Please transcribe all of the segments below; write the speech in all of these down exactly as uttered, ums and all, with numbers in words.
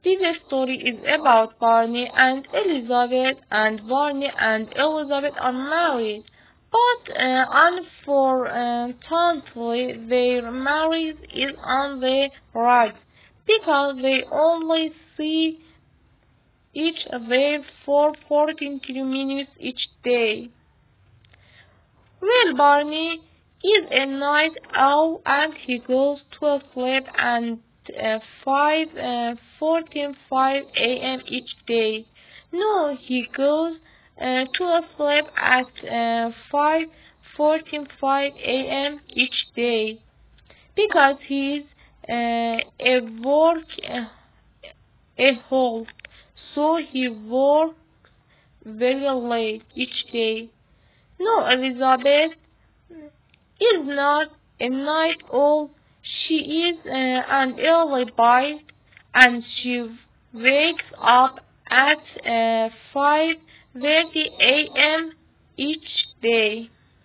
This story is about Barney and Elizabeth, and Barney and Elizabeth are married. But uh, unfortunately, their marriage is on the rise because they only see each other for fourteen minutes each day. Well, Barney is a night owl and he goes to sleep at uh, five forty-five a m each day. No, he goes uh, to sleep at uh, five forty-five a m each day because he's uh, a work uh, a hole, so he works very late each day. No, Elizabeth is not a night owl. She is uh, an early bird, and she wakes up at uh, five thirty a m each day.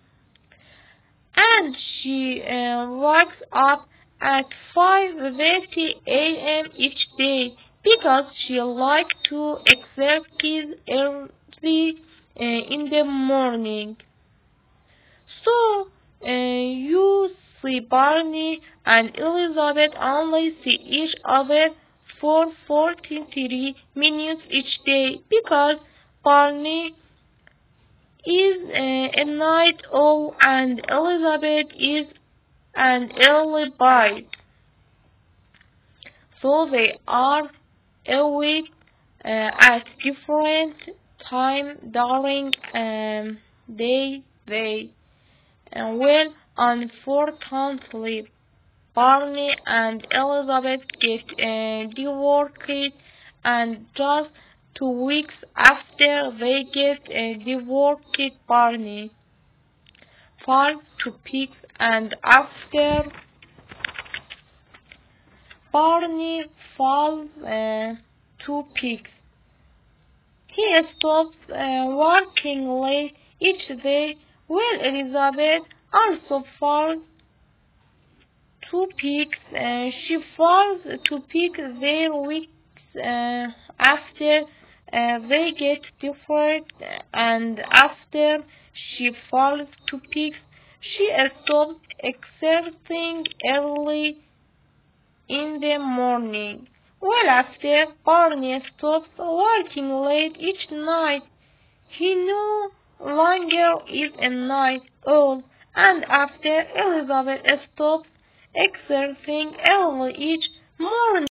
And she uh, wakes up at five thirty a m each day because she likes to exercise early uh, in the morning. So, uh, you see Barney and Elizabeth only see each other for forty-three minutes each day because Barney is uh, a night owl and Elizabeth is an early bird. So they are awake uh, at different time during um, day. They And well, unfortunately, Barney and Elizabeth get uh, divorced, and just two weeks after they get uh, divorced, Barney falls to pigs, and after Barney falls uh, to pigs, he stops uh, working late each day. Well, Elizabeth also falls to pigs. Uh, she falls to pigs their weeks uh, after uh, they get divorced, and after she falls to pigs, she stops exercising early in the morning. Well, after Barney stops working late each night, he no longer is a night owl, and after Elizabeth stops exercising early each morning.